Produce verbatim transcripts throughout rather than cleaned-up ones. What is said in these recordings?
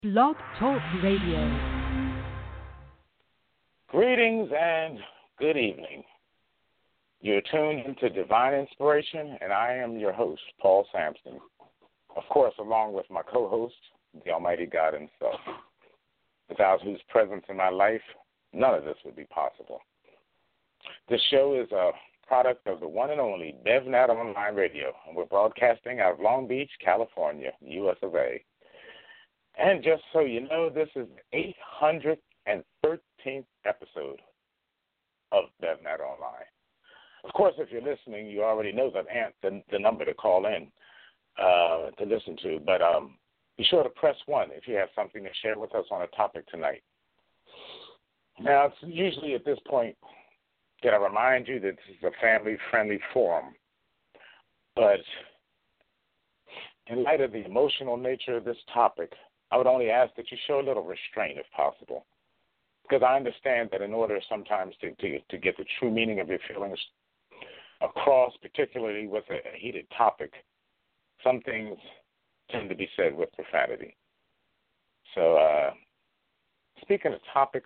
Blog Talk Radio. Greetings and good evening. You're tuned into Divine Inspiration, and I am your host, Paul Sampson. Of course, along with my co-host, the Almighty God Himself, without whose presence in my life, none of this would be possible. This show is a product of the one and only BevNat Online Radio, and we're broadcasting out of Long Beach, California, U S of A. And just so you know, this is the eight hundred thirteenth episode of BevNat Online. Of course, if you're listening, you already know the, the, the number to call in uh, to listen to, but um, be sure to press one if you have something to share with us on a topic tonight. Now, it's usually at this point that I remind you that this is a family-friendly forum, but in light of the emotional nature of this topic, I would only ask that you show a little restraint if possible, because I understand that in order sometimes to, to, to get the true meaning of your feelings across, particularly with a, a heated topic, some things tend to be said with profanity. So uh, speaking of topics,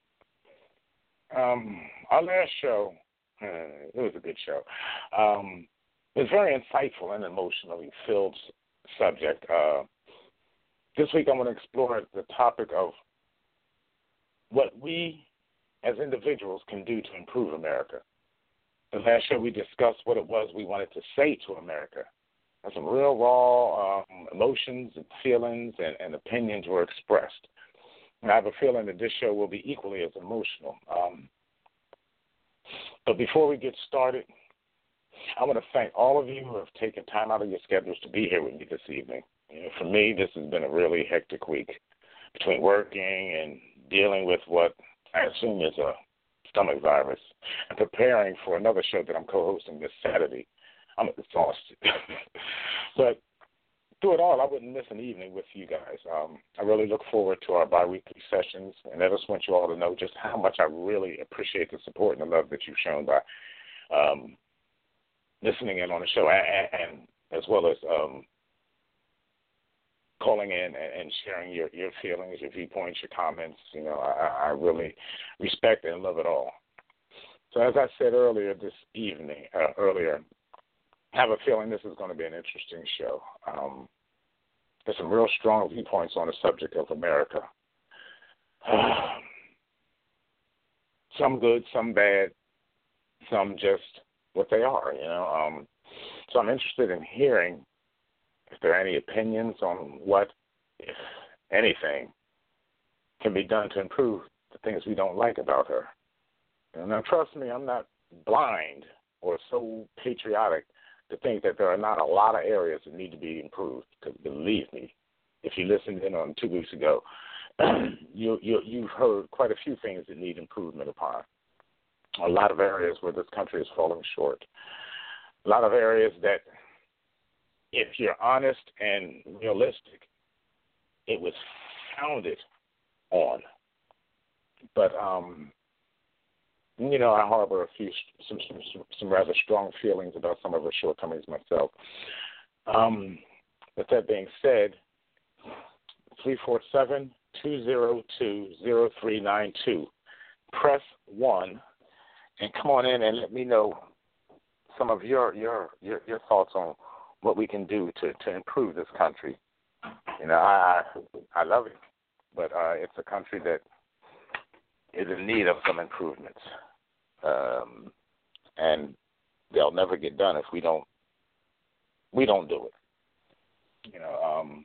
um, our last show, uh, it was a good show. Um, it was very insightful and emotionally filled subject. Uh, This week I'm going to explore the topic of what we as individuals can do to improve America. The last show we discussed what it was we wanted to say to America. And some real raw um, emotions and feelings and, and opinions were expressed. And I have a feeling that this show will be equally as emotional. Um, but before we get started, I want to thank all of you who have taken time out of your schedules to be here with me this evening. You know, for me, this has been a really hectic week between working and dealing with what I assume is a stomach virus and preparing for another show that I'm co-hosting this Saturday. I'm exhausted. But through it all, I wouldn't miss an evening with you guys. Um, I really look forward to our biweekly sessions, and I just want you all to know just how much I really appreciate the support and the love that you've shown by um, listening in on the show and, and as well as um, calling in and sharing your, your feelings, your viewpoints, your comments. You know, I, I really respect and love it all. So as I said earlier this evening, uh, earlier, I have a feeling this is going to be an interesting show. Um, there's some real strong viewpoints on the subject of America. Uh, some good, some bad, some just what they are, you know. Um, so I'm interested in hearing if there are any opinions on what, if anything, can be done to improve the things we don't like about her. And now, trust me, I'm not blind or so patriotic to think that there are not a lot of areas that need to be improved. Because believe me, if you listened in on two weeks ago, you, you, you've heard quite a few things that need improvement upon. A lot of areas where this country is falling short. A lot of areas that, if you're honest and realistic, it was founded on. But, um, you know, I harbor a few, some, some, some rather strong feelings about some of her shortcomings myself. Um, with that being said, three four seven, two zero two, zero three nine two. Press one and come on in and let me know some of your, your, your, your thoughts on what we can do to, to improve this country. You know, I I love it, but uh, it's a country that is in need of some improvements, um, and they'll never get done if we don't we don't do it. You know, um,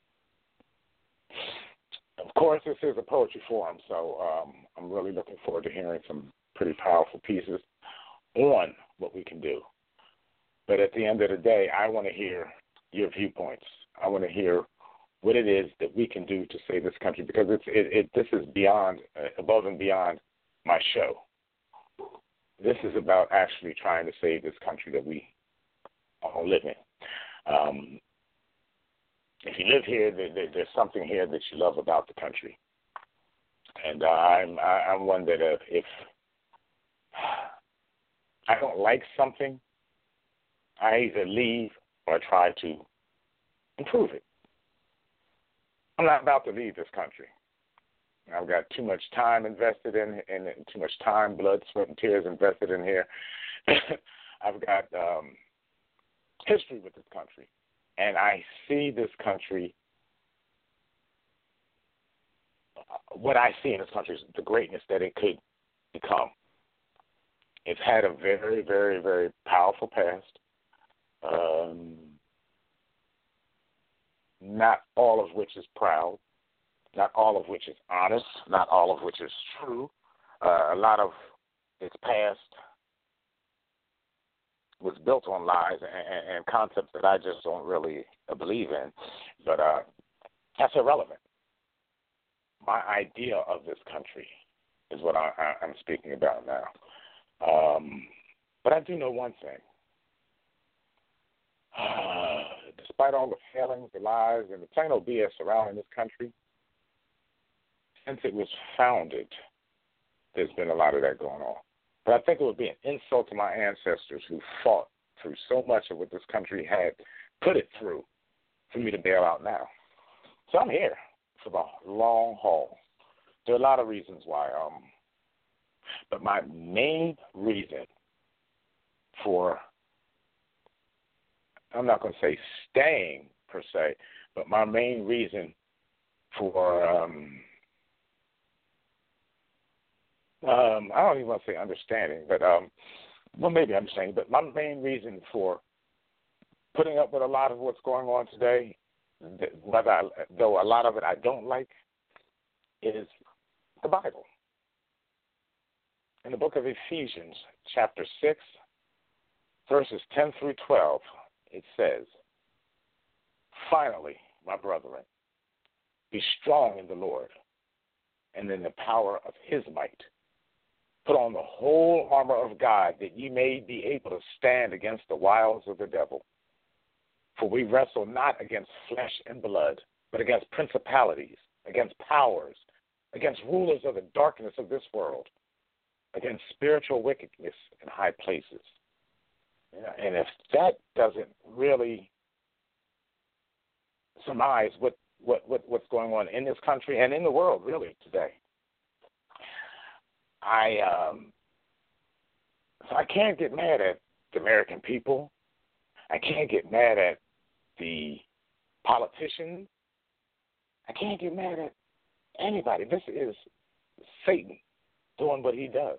of course, this is a poetry forum, so um, I'm really looking forward to hearing some pretty powerful pieces on what we can do. But at the end of the day, I want to hear your viewpoints. I want to hear what it is that we can do to save this country, because it's it, it this is beyond, uh, above and beyond my show. This is about actually trying to save this country that we all live in. Um, if you live here, there, there, there's something here that you love about the country. And uh, I'm I, I'm one that uh, if I don't like something, I either leave or try to improve it. I'm not about to leave this country. I've got too much time invested in, in too much time, blood, sweat, and tears invested in here. I've got um, history with this country, and I see this country. What I see in this country is the greatness that it could become. It's had a very, very, very powerful past. Um, not all of which is proud, not all of which is honest, not all of which is true. Uh, a lot of its past was built on lies and, and concepts that I just don't really believe in. But uh, that's irrelevant. My idea of this country is what I, I, I'm speaking about now. Um, but I do know one thing. Uh, despite all the failings, the lies, and the plain old B S surrounding this country, since it was founded, there's been a lot of that going on. But I think it would be an insult to my ancestors who fought through so much of what this country had put it through for me to bail out now. So I'm here for the long haul. There are a lot of reasons why. Um, but my main reason for, I'm not going to say staying per se, but my main reason for, um, um, I don't even want to say understanding, but, um, well, maybe understanding, but my main reason for putting up with a lot of what's going on today, whether I, though a lot of it I don't like, is the Bible. In the book of Ephesians, chapter six, verses ten through twelve, it says, "Finally, my brethren, be strong in the Lord and in the power of his might. Put on the whole armor of God, that ye may be able to stand against the wiles of the devil. For we wrestle not against flesh and blood, but against principalities, against powers, against rulers of the darkness of this world, against spiritual wickedness in high places." And if that doesn't really surmise what, what, what, what's going on in this country and in the world, really, today, I um, so I can't get mad at the American people. I can't get mad at the politicians. I can't get mad at anybody. This is Satan doing what he does.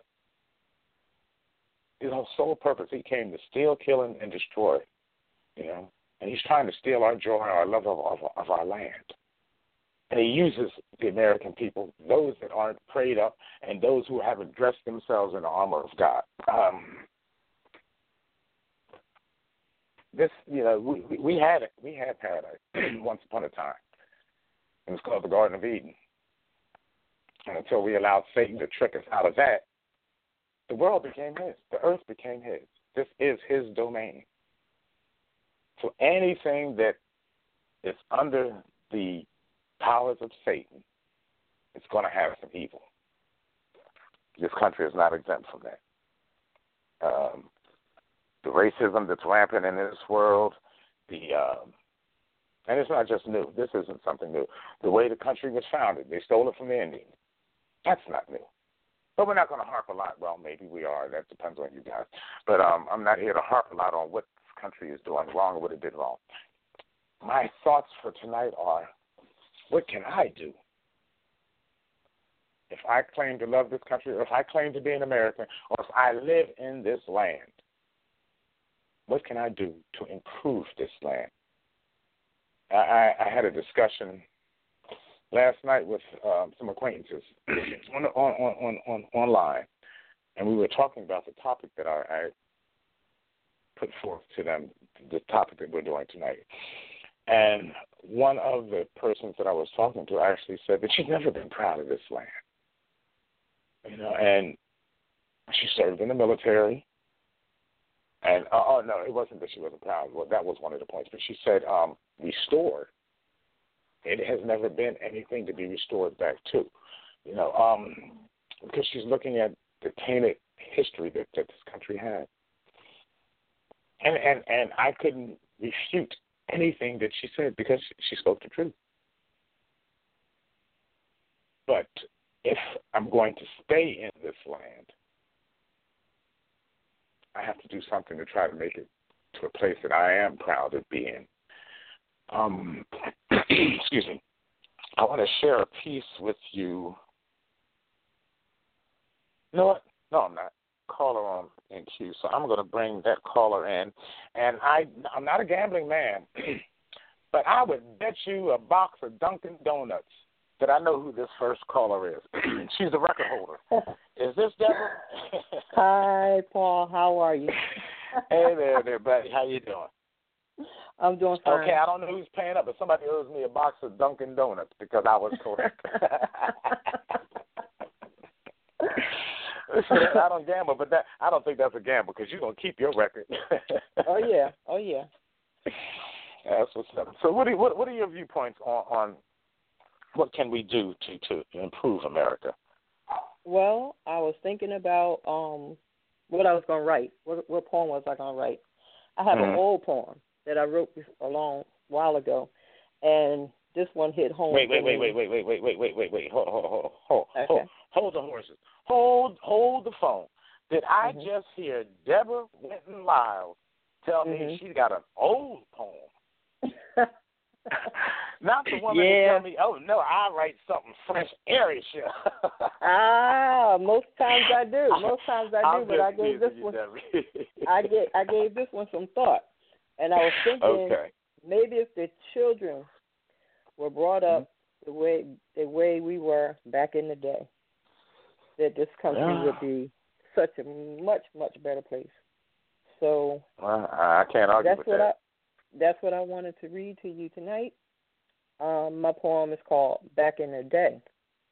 His whole sole purpose, he came to steal, kill, and, and destroy, you know. And he's trying to steal our joy, our love of, of, of our land. And he uses the American people, those that aren't prayed up, and those who haven't dressed themselves in the armor of God. Um, this, you know, we, we had it. We had paradise once upon a time. It was called the Garden of Eden. And until we allowed Satan to trick us out of that, the world became his. The earth became his. This is his domain. So anything that is under the powers of Satan, it's going to have some evil. This country is not exempt from that. Um, the racism that's rampant in this world, the um, and it's not just new. This isn't something new. The way the country was founded, they stole it from the Indians. That's not new. But we're not going to harp a lot. Well, maybe we are. That depends on you guys. But um, I'm not here to harp a lot on what this country is doing wrong or what it did wrong. My thoughts for tonight are, what can I do? If I claim to love this country, or if I claim to be an American, or if I live in this land, what can I do to improve this land? I, I, I had a discussion last night with um, some acquaintances on, on, on, on, online, and we were talking about the topic that I, I put forth to them, the topic that we're doing tonight. And one of the persons that I was talking to actually said that she's never been proud of this land. You know, and she served in the military. And, uh, oh, no, it wasn't that she wasn't proud. Well, that was one of the points. But she said, um, restored. It has never been anything to be restored back to. You know, um, because she's looking at the tainted history that, that this country had. And, and, and I couldn't refute anything that she said because she spoke the truth. But if I'm going to stay in this land, I have to do something to try to make it to a place that I am proud of being. Um, excuse me. I want to share a piece with you. You know what? No, I'm not. Caller on in queue, so I'm going to bring that caller in. And I, I'm not a gambling man, but I would bet you a box of Dunkin' Donuts that I know who this first caller is. She's the record holder. Is this Deborah? Hi, Paul. How are you? Hey there, there, buddy. How you doing? I'm doing fine. Okay, I don't know who's paying up, but somebody owes me a box of Dunkin' Donuts because I was correct. I don't gamble, but that I don't think that's a gamble because you're gonna keep your record. Oh yeah, oh yeah. That's what's up. So, what are what, what are your viewpoints on, on what can we do to, to improve America? Well, I was thinking about um what I was gonna write. What, what poem was I gonna write? I have mm-hmm. an old poem that I wrote a long while ago, and this one hit home. Wait, wait, wait, wait, wait, wait, wait, wait, wait, wait, wait. Hold, hold, hold, hold, okay. hold, hold the horses. Hold, hold the phone. Did I mm-hmm. just hear Deborah Winton Lyles tell mm-hmm. me she got an old poem? Not the woman yeah. that tell me, oh no, I write something fresh, airy shit. ah, most times I do. Most times I do, I'm but I gave this one. I gave I gave this one some thought, and I was thinking okay. maybe if the children were brought up mm-hmm. the way the way we were back in the day, that this country yeah. would be such a much much better place. So well, I can't argue that's with what that. I. That's what I wanted to read to you tonight. Um, my poem is called Back in the Day.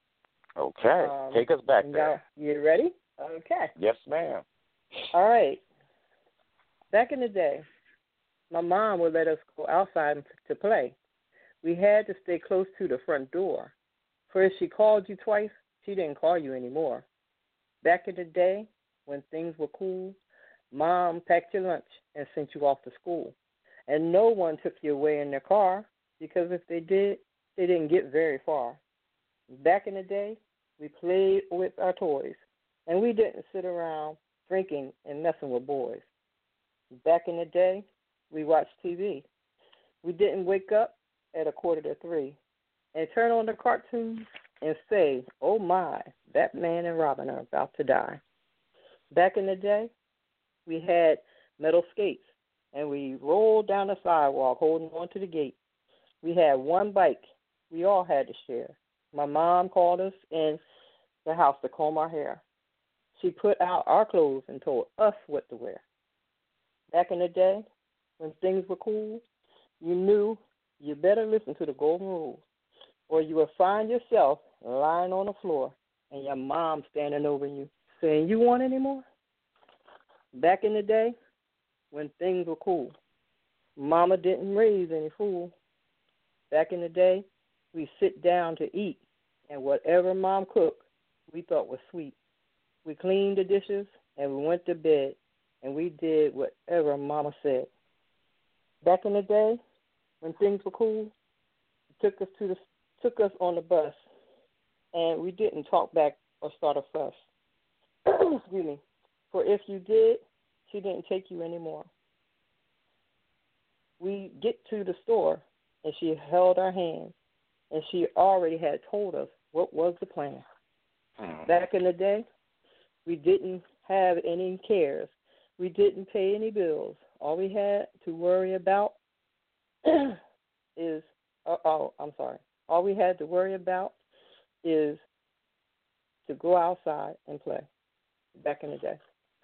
Okay. Um, Take us back there. You ready? Okay. Yes, ma'am. All right. Back in the day, my mom would let us go outside to play. We had to stay close to the front door. For if she called you twice, she didn't call you anymore. Back in the day, when things were cool, Mom packed your lunch and sent you off to school. And no one took you away in their car, because if they did, they didn't get very far. Back in the day, we played with our toys, and we didn't sit around drinking and messing with boys. Back in the day, we watched T V. We didn't wake up at a quarter to three and turn on the cartoons and say, oh my, Batman and Robin are about to die. Back in the day, we had metal skates, and we rolled down the sidewalk holding on to the gate. We had one bike we all had to share. My mom called us in the house to comb our hair. She put out our clothes and told us what to wear. Back in the day, when things were cool, you knew you better listen to the golden rule, or you would find yourself lying on the floor and your mom standing over you saying, you want any more? Back in the day, when things were cool, Mama didn't raise any fool. Back in the day, we sit down to eat, and whatever Mom cooked, we thought was sweet. We cleaned the dishes, and we went to bed, and we did whatever Mama said. Back in the day, when things were cool, took us to the took us on the bus, and we didn't talk back or start a fuss. Excuse me. For if you did, she didn't take you anymore. We get to the store, and she held our hands, and she already had told us what was the plan. Hmm. Back in the day, we didn't have any cares. We didn't pay any bills. All we had to worry about is, oh, oh, I'm sorry. All we had to worry about is to go outside and play. Back in the day.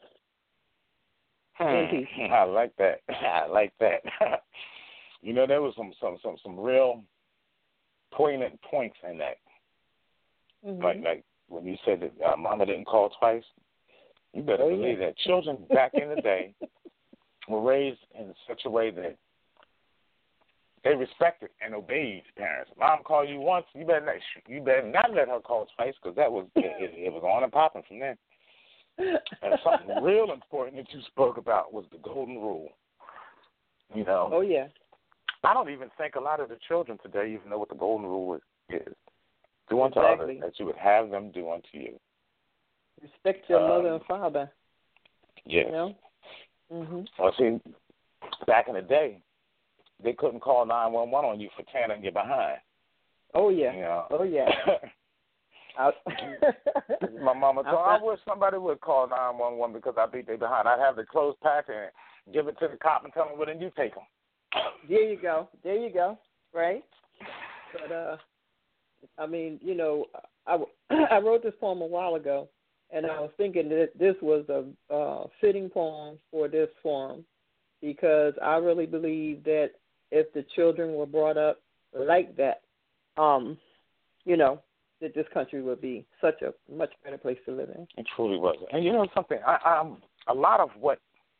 Hmm. I like that. I like that. You know, there was some some some, some real poignant points in that. Mm-hmm. Like like when you said that uh, Mama didn't call twice. You better oh, believe yeah. that children back in the day were raised in such a way that they respected and obeyed parents. Mom called you once, you better not, you better not let her call twice, because that was it, it was on and popping from there. And something real important that you spoke about was the golden rule. You know. Oh yeah. I don't even think a lot of the children today even know what the golden rule is. Do unto exactly. others as you would have them do unto you. Respect your um, mother and father. Yes. You know? Mm-hmm. Well, see, back in the day, they couldn't call nine one one on you for tanning your behind. Oh, yeah. You know? Oh, yeah. My mama told me, I wish somebody would call nine one one because I beat their behind. I'd have the clothes packed and give it to the cop and tell them, well, then you take them. There you go. There you go. Right? But, uh, I mean, you know, I, I wrote this poem a while ago, and I was thinking that this was a uh, fitting poem for this forum because I really believe that if the children were brought up like that, um, you know, that this country would be such a much better place to live in. It truly was. And you know something, I, I'm, a lot of what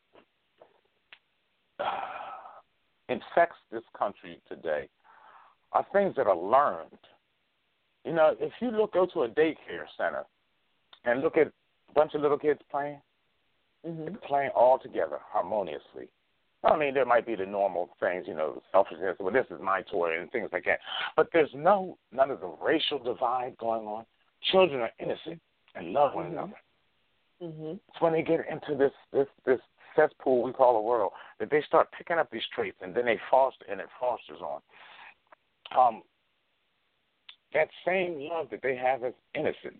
uh, infects this country today are things that are learned. You know, if you look, go to a daycare center and look at a bunch of little kids playing, mm-hmm. they're playing all together harmoniously. I mean, there might be the normal things, you know, selfishness, well, this is my toy and things like that. But there's no, none of the racial divide going on. Children are innocent and love one mm-hmm. another. Mm-hmm. It's when they get into this, this, this cesspool we call the world that they start picking up these traits and then they foster, and it fosters on. Um, that same love that they have as innocence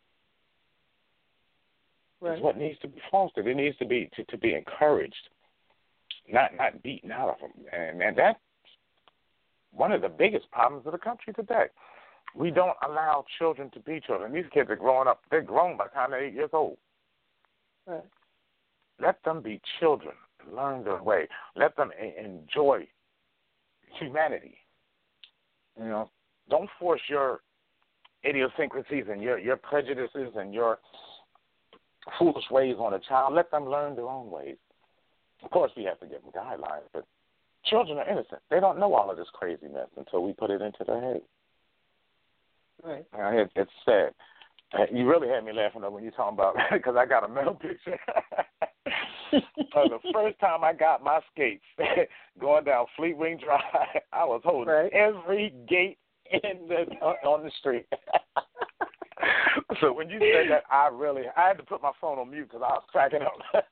right. is what needs to be fostered. It needs to be to, to be encouraged. Not not beaten out of them. And, and that's one of the biggest problems of the country today. We don't allow children to be children. These kids are growing up. They're grown by the time they're eight years old. Right. Let them be children. Learn their way. Let them a- enjoy humanity. You know, don't force your idiosyncrasies and your, your prejudices and your foolish ways on a child. Let them learn their own ways. Of course, we have to give them guidelines, but children are innocent. They don't know all of this crazy mess until we put it into their head. Right. Uh, it, it's sad. Uh, you really had me laughing though when you're talking about because I got a mental picture. uh, the first time I got my skates going down Fleetwing Drive, I was holding right. every gate in the uh, on the street. So when you said that, I really I had to put my phone on mute because I was cracking up.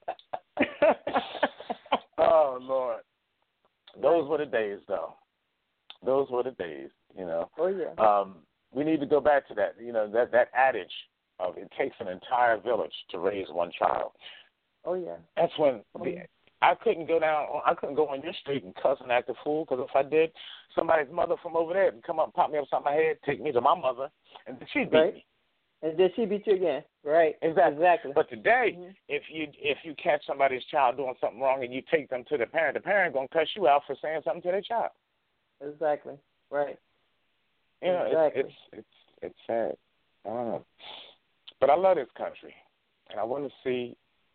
Oh, Lord. Those were the days, though. Those were the days, you know. Oh, yeah. Um, we need to go back to that, you know, that, that adage of it takes an entire village to raise one child. Oh, yeah. That's when oh, the, yeah. I couldn't go down, I couldn't go on your street and cuss and act a fool because if I did, somebody's mother from over there would come up, pop me upside my head, take me to my mother, and she'd beat right. me. And then she beat you again. Right. Exactly. Exactly. But today, mm-hmm. if you if you catch somebody's child doing something wrong and you take them to the parent, the parent gonna cuss you out for saying something to their child. Exactly. Right. You know, exactly. it's it's it's it's sad. I don't know. But I love this country, and I want to see.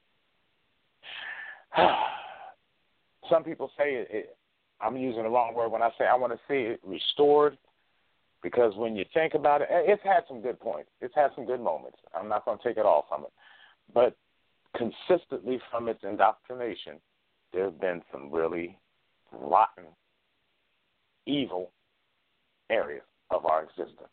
Some people say it, it. I'm using the wrong word when I say I want to see it restored. Because when you think about it, it's had some good points. It's had some good moments. I'm not going to take it all from it. But consistently from its indoctrination, there have been some really rotten, evil areas of our existence.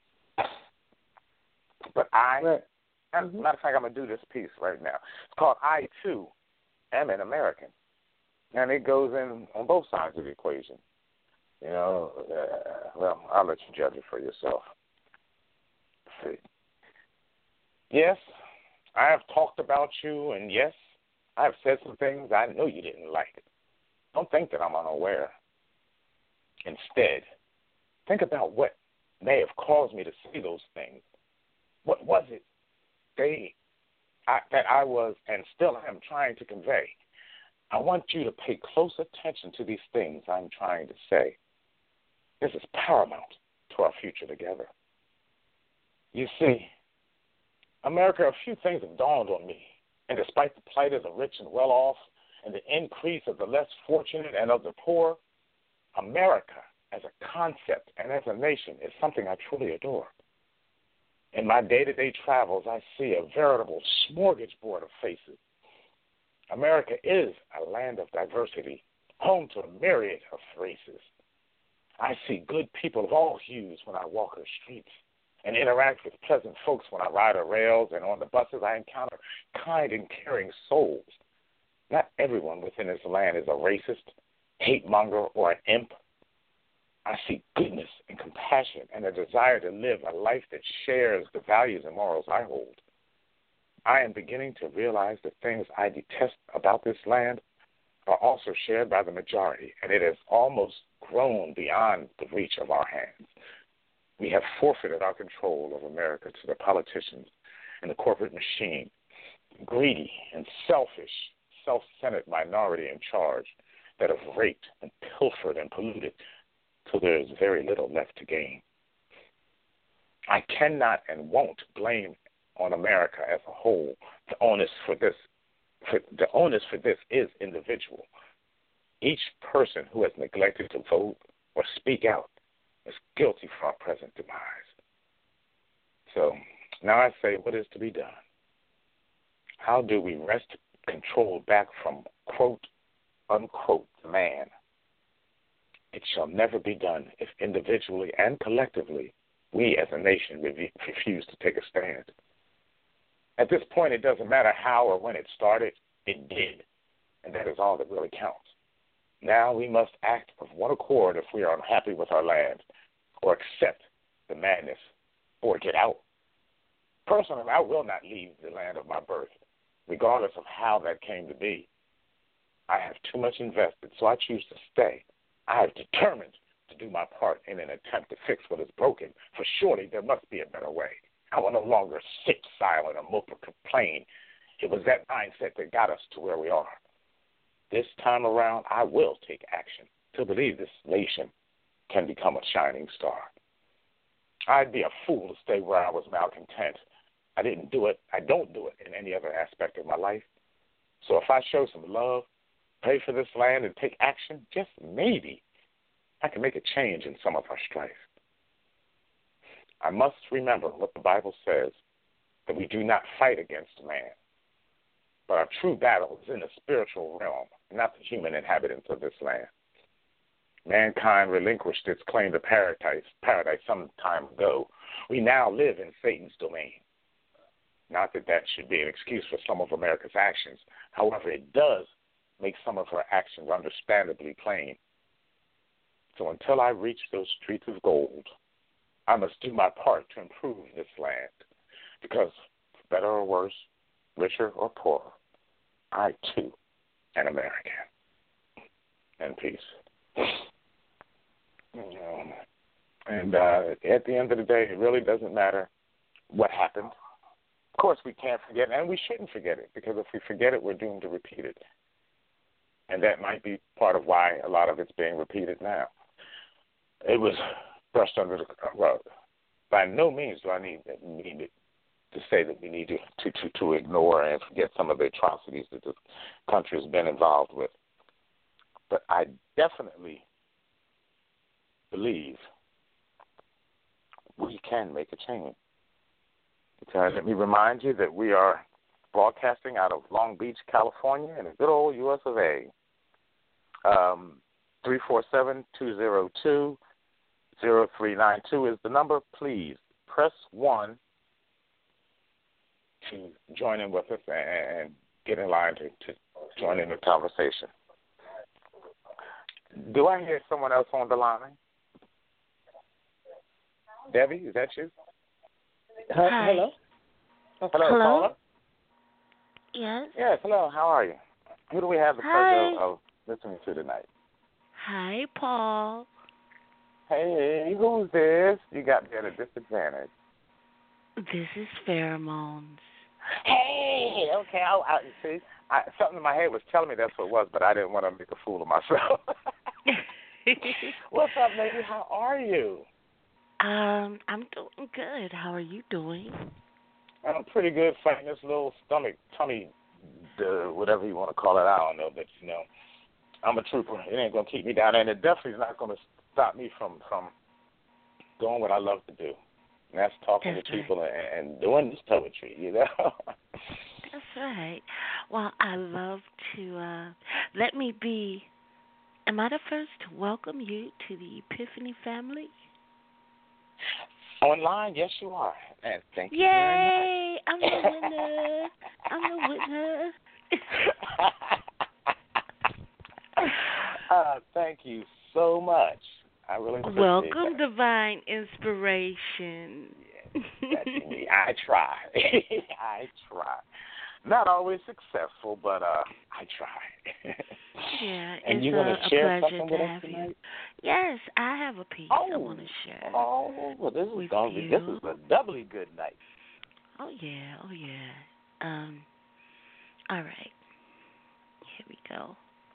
But I, right. as mm-hmm. a matter of fact, I'm going to do this piece right now. It's called I, Too, Am an American. And it goes in on both sides of the equation. You know, uh, well, I'll let you judge it for yourself. Let's see. Yes, I have talked about you, and yes, I have said some things I know you didn't like. Don't think that I'm unaware. Instead, think about what may have caused me to say those things. What was it they I, that I was and still am trying to convey? I want you to pay close attention to these things I'm trying to say. This is paramount to our future together. You see, America, a few things have dawned on me, and despite the plight of the rich and well-off and the increase of the less fortunate and of the poor, America as a concept and as a nation is something I truly adore. In my day-to-day travels, I see a veritable smorgasbord of faces. America is a land of diversity, home to a myriad of races. I see good people of all hues when I walk her streets. and interact with pleasant folks when I ride the rails, and on the buses I encounter kind and caring souls. Not everyone within this land is a racist, hate monger, or an imp. I see goodness and compassion and a desire to live a life that shares the values and morals I hold. I am beginning to realize the things I detest about this land are also shared by the majority, and it has almost grown beyond the reach of our hands. We have forfeited our control of America to the politicians and the corporate machine, greedy and selfish, self-centered minority in charge that have raped and pilfered and polluted till there is very little left to gain. I cannot and won't blame on America as a whole. The onus for this, for, the onus for this is individual. Each person who has neglected to vote or speak out is guilty for our present demise. So now I say, what is to be done? How do we wrest control back from, quote, unquote, man? It shall never be done if individually and collectively we as a nation refuse to take a stand. At this point, it doesn't matter how or when it started, it did, and that is all that really counts. Now we must act of one accord if we are unhappy with our land, or accept the madness, or get out. Personally, I will not leave the land of my birth, regardless of how that came to be. I have too much invested, so I choose to stay. I have determined to do my part in an attempt to fix what is broken, for surely there must be a better way. I will no longer sit silent or mope or complain. It was that mindset that got us to where we are. This time around, I will take action to believe this nation can become a shining star. I'd be a fool to stay where I was malcontent. I didn't do it. I don't do it in any other aspect of my life. So if I show some love, pray for this land, and take action, just maybe I can make a change in some of our strife. I must remember what the Bible says, that we do not fight against man, but our true battle is in the spiritual realm, not the human inhabitants of this land. Mankind relinquished its claim to paradise, paradise some time ago. We now live in Satan's domain. Not that that should be an excuse for some of America's actions. However, it does make some of her actions understandably plain. So until I reach those streets of gold, I must do my part to improve this land, because for better or worse, richer or poorer, I too am American. And peace. Um, and uh, at the end of the day, it really doesn't matter what happened. Of course, we can't forget, and we shouldn't forget it, because if we forget it, we're doomed to repeat it. And that might be part of why a lot of it's being repeated now. It was brushed under the rug. By no means do I need, need to say that we need to, to, to, to ignore and forget some of the atrocities that this country has been involved with. But I definitely believe we can make a change. Because let me remind you that we are broadcasting out of Long Beach, California, in the good old U S of A. Um, three four seven, two zero two, zero three nine two is the number. Please press one to join in with us and get in line to, to join in the conversation. Do I hear someone else on the line? Debbie, is that you? Hi. Hello? Hello, Hello? caller? Yes. Yes, hello, how are you? Who do we have the Hi. pleasure of listening to tonight? Hi, Paul. Hey, who's this? You got me at a disadvantage. This is Pheromones. Hey, okay, I, I see. I, something in my head was telling me that's what it was, but I didn't want to make a fool of myself. What's up, lady? How are you? um, I'm doing good. How are you doing? I'm pretty good fighting this little stomach, tummy, uh, whatever you want to call it. I don't know, but, you know, I'm a trooper. It ain't going to keep me down, and it definitely is not going to stop me from, from doing what I love to do. And that's talking That's to people and, and doing this poetry, you know. That's right. Well, I love to, uh, let me be, am I the first to welcome you to the Epiphany family? Online, yes, you are. And thank you Yay! very much. I'm the winner. I'm the winner. uh, thank you so much. I really appreciate Welcome, that. Divine Inspiration. Yes, that's me. I try. I try. Not always successful, but uh, I try. Yeah, and it's you a, want to a share pleasure something to with us have you. tonight? Yes, I have a piece Oh, I want to share. oh, well, this is with going to be this you. is a doubly good night. Oh yeah, oh yeah. Um, all right. Here we go.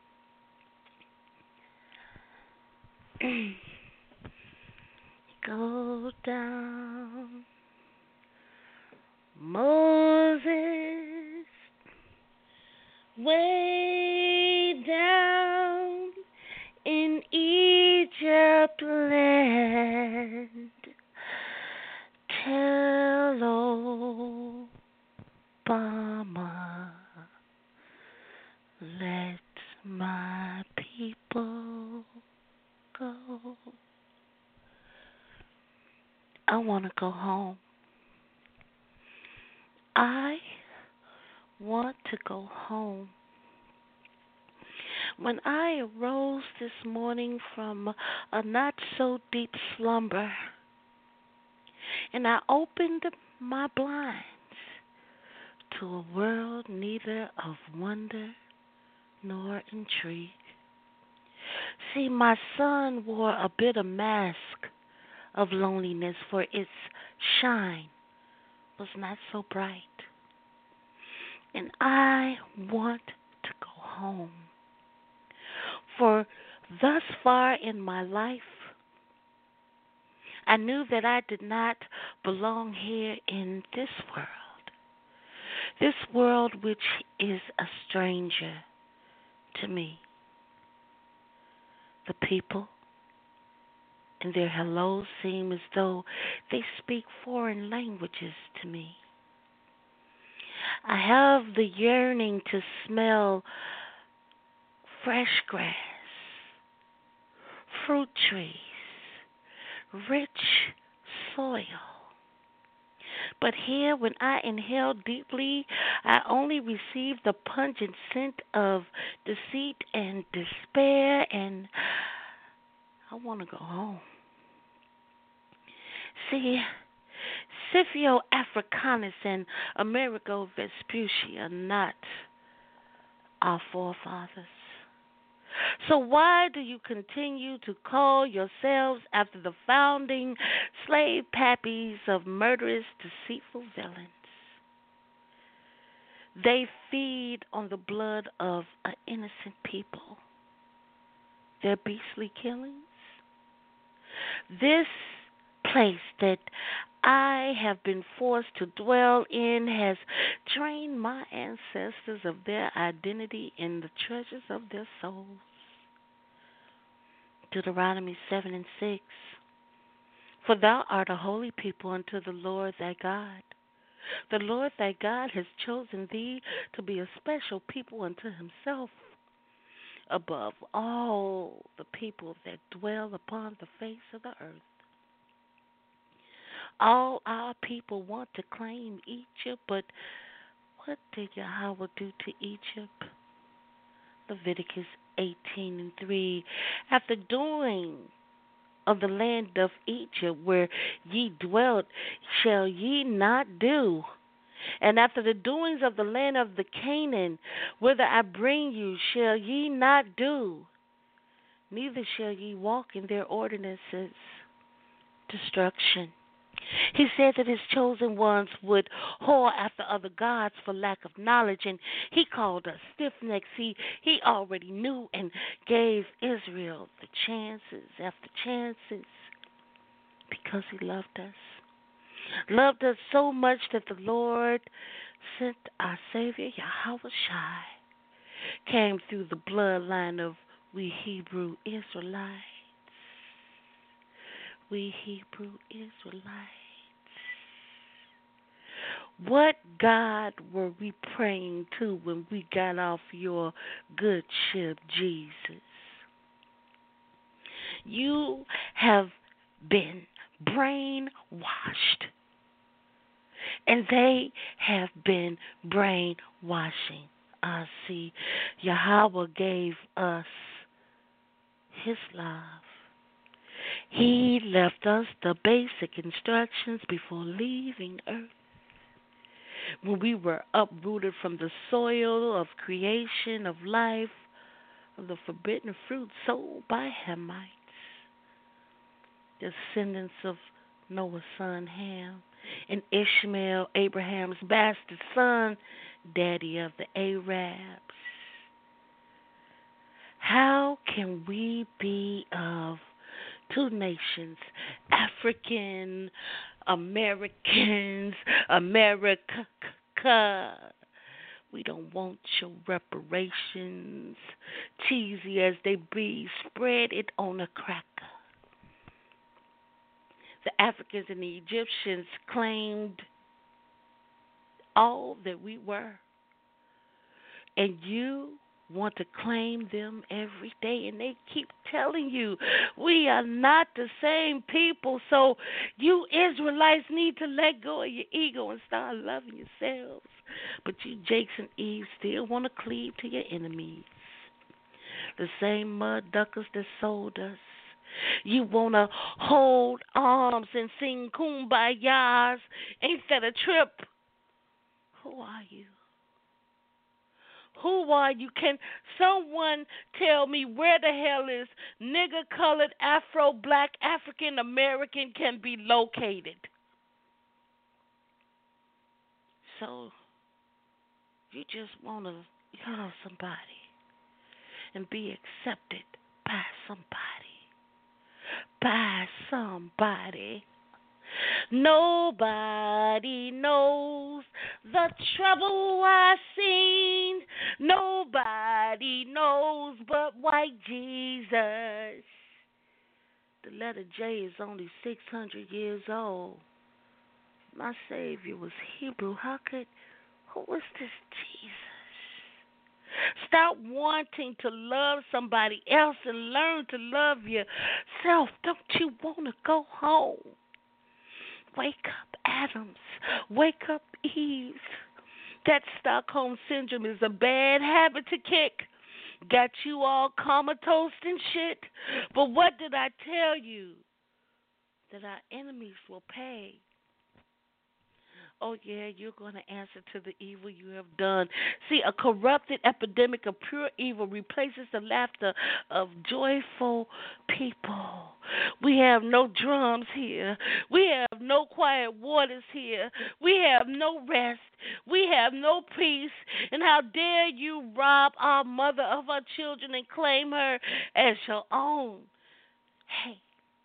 Go down, Moses, way down in Egypt land. Tell Obama, let my people go. I want to go home. I want to go home. When I arose this morning from a not so deep slumber, and I opened my blinds to a world neither of wonder nor intrigue. See, my son wore a bitter mask of loneliness, for its shine was not so bright. And I want to go home. For thus far in my life, I knew that I did not belong here in this world. This world which is a stranger to me. The people and their hellos seem as though they speak foreign languages to me. I have the yearning to smell fresh grass, fruit trees, rich soil. But here, when I inhale deeply, I only receive the pungent scent of deceit and despair, and I want to go home. See, Scipio africanus and Amerigo Vespucci are not our forefathers. So why do you continue to call yourselves after the founding slave pappies of murderous, deceitful villains? They feed on the blood of an innocent people. Their beastly killings. This place that I have been forced to dwell in has drained my ancestors of their identity and the treasures of their souls. Deuteronomy seven and six. For thou art a holy people unto the Lord thy God. The Lord thy God has chosen thee to be a special people unto himself, above all the people that dwell upon the face of the earth. All our people want to claim Egypt, but what did Yahweh do to Egypt? Leviticus eighteen and three. After doing of the land of Egypt where ye dwelt, shall ye not do? And after the doings of the land of the Canaan, whither I bring you, shall ye not do? Neither shall ye walk in their ordinances. Destruction. He said that his chosen ones would whore after other gods for lack of knowledge, and he called us stiff-necks. He, he already knew and gave Israel the chances after chances because he loved us. Loved us so much that the Lord sent our Savior, Yahweh Shai, came through the bloodline of we Hebrew Israelites. We Hebrew Israelites. What God were we praying to when we got off your good ship, Jesus? You have been brainwashed. And they have been brainwashing us. See, Yahweh gave us his love. He left us the basic instructions before leaving earth. When we were uprooted from the soil of creation, of life, of the forbidden fruit sold by Hamites, descendants of Noah's son Ham, and Ishmael, Abraham's bastard son, daddy of the Arabs. How can we be of two nations, African Americans, America? We don't want your reparations. Cheesy as they be, spread it on a cracker. The Africans and the Egyptians claimed all that we were. And you want to claim them every day, and they keep telling you we are not the same people. So you Israelites need to let go of your ego and start loving yourselves. But you Jakes and Eves still want to cleave to your enemies, the same mud duckers that sold us. You want to hold arms and sing kumbayas. Ain't that a trip? Who are you? Who are you? Can someone tell me where the hell is nigger, colored, Afro, black, African American can be located? So you just want to love somebody and be accepted by somebody. By somebody. Nobody knows the trouble I've seen. Nobody knows but white Jesus. The letter J is only six hundred years old. My Savior was Hebrew. How could, who was this Jesus? Stop wanting to love somebody else and learn to love yourself. Don't you want to go home? Wake up, Adams. Wake up, Eve. That Stockholm Syndrome is a bad habit to kick. Got you all comatose and shit. But what did I tell you? That our enemies will pay. Oh, yeah, you're going to answer to the evil you have done. See, a corrupted epidemic of pure evil replaces the laughter of joyful people. We have no drums here. We have no quiet waters here. We have no rest. We have no peace. And how dare you rob our mother of her children and claim her as your own? Hey,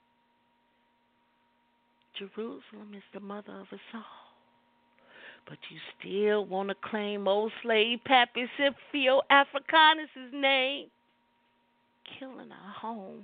Jerusalem is the mother of us all. But you still want to claim old slave Pappy Scipio Africanus' name, killing our home.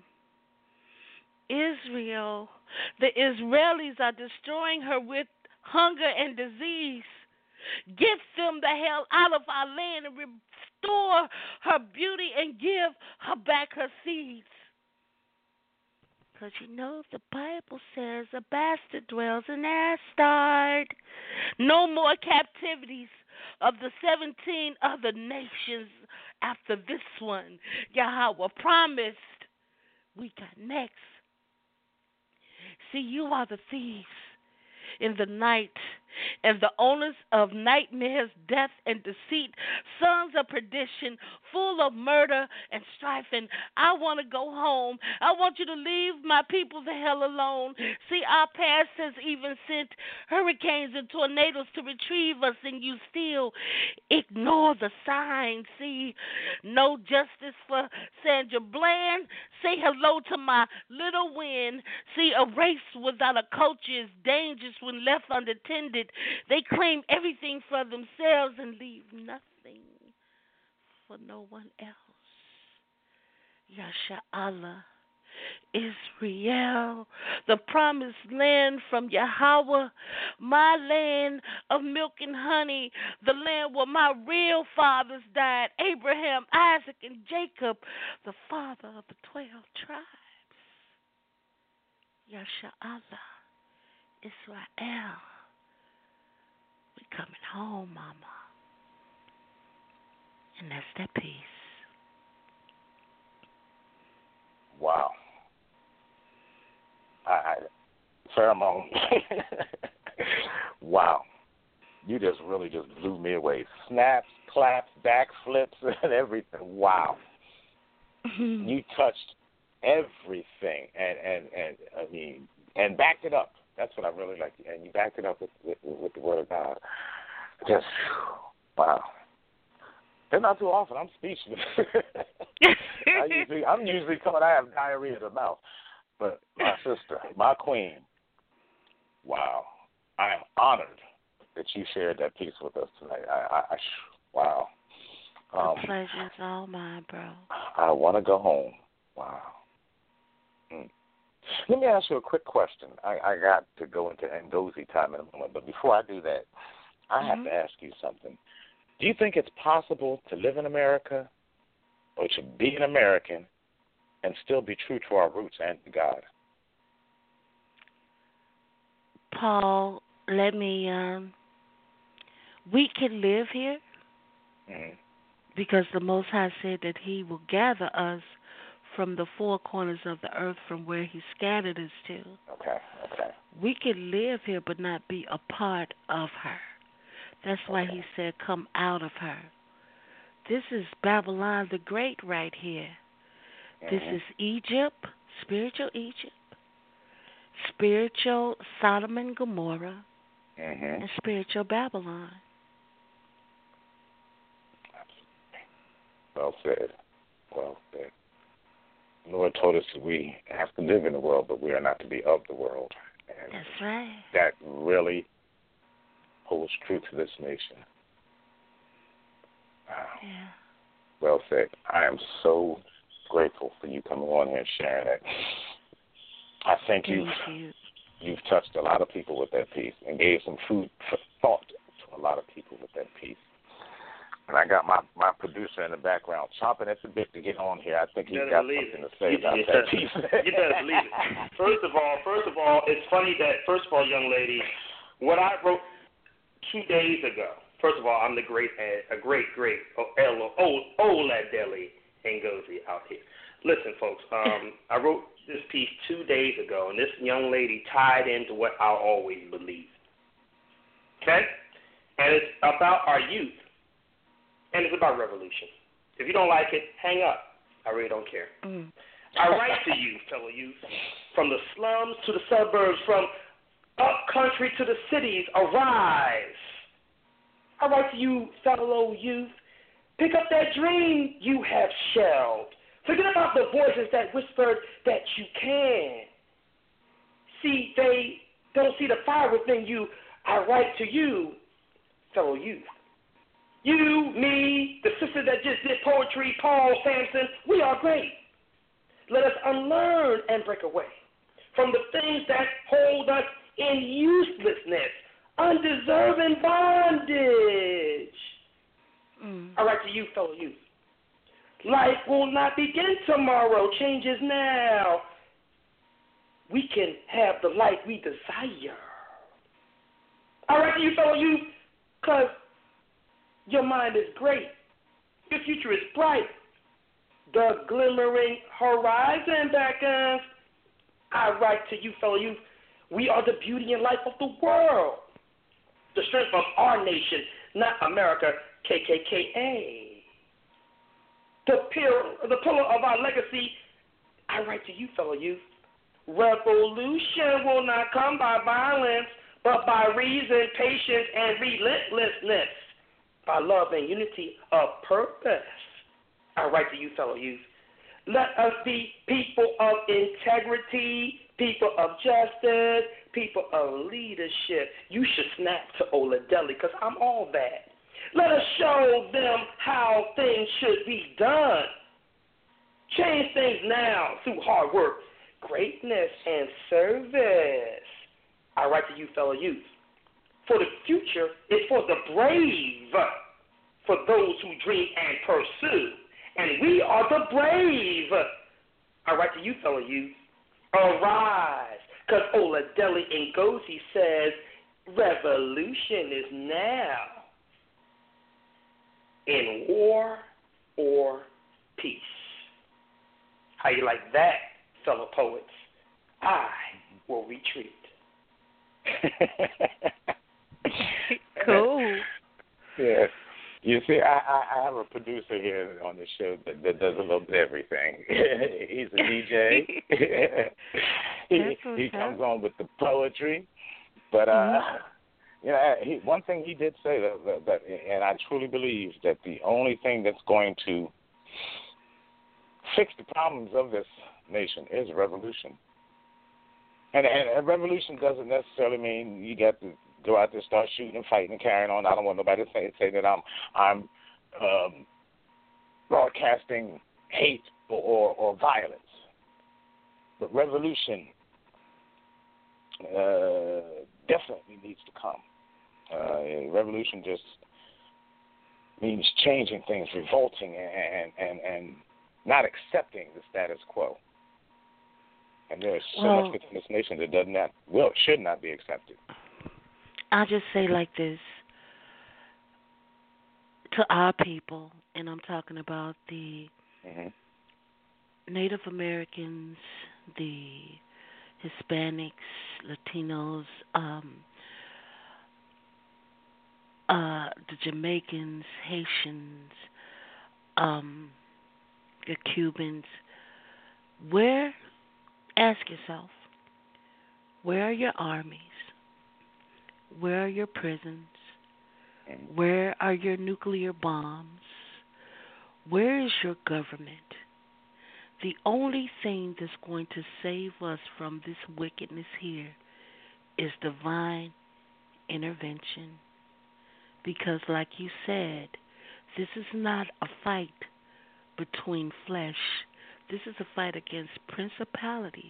Israel, the Israelis are destroying her with hunger and disease. Get them the hell out of our land and restore her beauty and give her back her seeds. Because you know the Bible says a bastard dwells in Ashdod. No more captivities of the seventeen other nations after this one. Yahweh promised we got next. See, you are the thieves in the night and the owners of nightmares, death, and deceit, sons of perdition, full of murder and strife. And I want to go home. I want you to leave my people the hell alone. See, our past has even sent hurricanes and tornadoes to retrieve us, and you still ignore the signs. See, no justice for Sandra Bland. Say hello to my little win. See, a race without a culture is dangerous when left unattended. They claim everything for themselves and leave nothing for no one else. Yasha Allah, Israel, the promised land from Yahweh, my land of milk and honey, the land where my real fathers died, Abraham, Isaac, and Jacob, the father of the twelve tribes. Yasha Allah. Israel. We coming home, Mama. And that's that peace. Wow. I, I pheromone. Wow. You just really just blew me away. Snaps, claps, backflips, and everything. Wow. You touched everything, and, and, and I mean, and backed it up. That's what I really like. And you backed it up with, with, with the Word of God. Just, wow. It's not too often. I'm speechless. I usually, I'm usually coming, I have diarrhea in the mouth. But my sister, my queen, wow. I am honored that you shared that piece with us tonight. I, I, I wow. Um, the pleasure's all mine, bro. I want to go home. Wow. Mm. Let me ask you a quick question. I, I got to go into Ngozi time in a moment, but before I do that, I mm-hmm. have to ask you something. Do you think it's possible to live in America or to be an American and still be true to our roots and to God? Paul, let me, um, we can live here mm-hmm. because the Most High said that He will gather us from the four corners of the earth from where He scattered us to. Okay, okay. We can live here but not be a part of her. That's why okay. He said, come out of her. This is Babylon the Great right here. Mm-hmm. This is Egypt, spiritual Egypt, spiritual Sodom and Gomorrah, mm-hmm. and spiritual Babylon. Well said. Well said. The Lord told us that we have to live in the world, but we are not to be of the world. And that's right. That really holds true to this nation. Wow. Yeah. Well said. I am so grateful for you coming on here and sharing that. I think Thank you've, you. you've touched a lot of people with that piece and gave some food for thought to a lot of people with that piece. And I got my, my producer in the background chomping at the bit to get on here. I think he's got something it. to say you, about you that better, piece. You better believe it. First of all, first of all, it's funny that, first of all, young lady, what I wrote two days ago, first of all, I'm the great, a great, great old, old lad Deli Ngozi out here. Listen, folks, um, I wrote this piece two days ago, and this young lady tied into what I always believed. Okay? And it's about our youth. And it's about revolution. If you don't like it, hang up. I really don't care. Mm. I write to you, fellow youth, from the slums to the suburbs, from up country to the cities, arise. I write to you, fellow youth, pick up that dream you have shelved. Forget about the voices that whispered that you can. See, they don't see the fire within you. I write to you, fellow youth. You, me, the sister that just did poetry, Paul Sampson, we are great. Let us unlearn and break away from the things that hold us in uselessness, undeserving bondage. Mm. I write to you, fellow youth. Life will not begin tomorrow. Change is now. We can have the life we desire. I write to you, fellow youth, because your mind is great. Your future is bright. The glimmering horizon beckons. I write to you, fellow youth. We are the beauty and life of the world. The strength of our nation, not America, K K K A. The pillar, the pillar of our legacy. I write to you, fellow youth. Revolution will not come by violence, but by reason, patience, and relentlessness. By love and unity of purpose. I write to you, fellow youth. Let us be people of integrity, people of justice, people of leadership. You should snap to Oladeli because I'm all that. Let us show them how things should be done. Change things now through hard work, greatness, and service. I write to you, fellow youth. For the future is for the brave, for those who dream and pursue. And we are the brave. I write to you, fellow youth. Arise, Because Oladeli Ngozi says revolution is now in war or peace. How you like that, fellow poets? I will retreat. Cool. Yes. You see, I, I, I have a producer here on the show that, that does a little bit of everything. He's a D J. he he comes on with the poetry, but uh, mm-hmm. you know, he, one thing he did say that, that, that, and I truly believe that the only thing that's going to fix the problems of this nation is revolution. And, and a revolution doesn't necessarily mean you got to go out there, start shooting and fighting and carrying on. I don't want nobody to say, say that I'm I'm um, broadcasting hate or, or, or violence. But revolution uh, definitely needs to come. Uh, revolution just means changing things, revolting, and, and, and not accepting the status quo. And there's so well, much within this nation that does not, well, should not be accepted. I'll just say like this to our people, and I'm talking about the mm-hmm. Native Americans, the Hispanics, Latinos, um, uh, the Jamaicans, Haitians, um, the Cubans. Where, ask yourself, where are your armies? Where are your prisons? Where are your nuclear bombs? Where is your government? The only thing that's going to save us from this wickedness here is divine intervention. Because like you said, this is not a fight between flesh. This is a fight against principalities.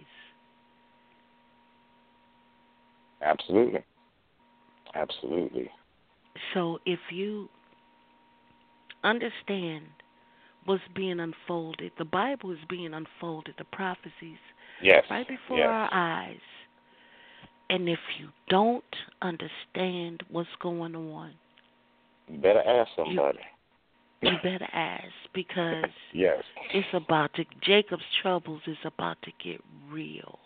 Absolutely. Absolutely. So if you understand what's being unfolded, the Bible is being unfolded, the prophecies, yes. right before yes. our eyes. And if you don't understand what's going on, you better ask somebody. You, you better ask, because yes. it's about to, Jacob's troubles is about to get real.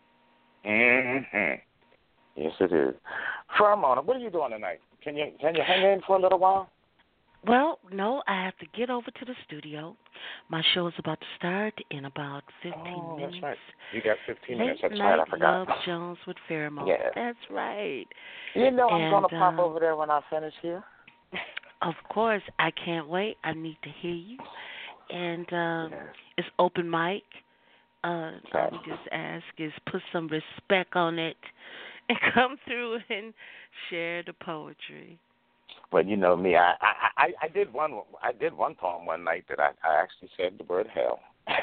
Mm-hmm. Yes, it is. Fermona, what are you doing tonight? Can you can you hang in for a little while? Well, no, I have to get over to the studio. My show is about to start in about fifteen oh, minutes. That's right. You got fifteen Late minutes. That's night right. I forgot. Love Jones with Pheromone. Yeah. That's right. You know and, I'm going to pop um, over there when I finish here. Of course. I can't wait. I need to hear you. And um, yes. it's open mic. Uh, okay. all we just ask is put some respect on it and come through and share the poetry. But you know me, I, I I I did one I did one poem one night that I, I actually said the word hell.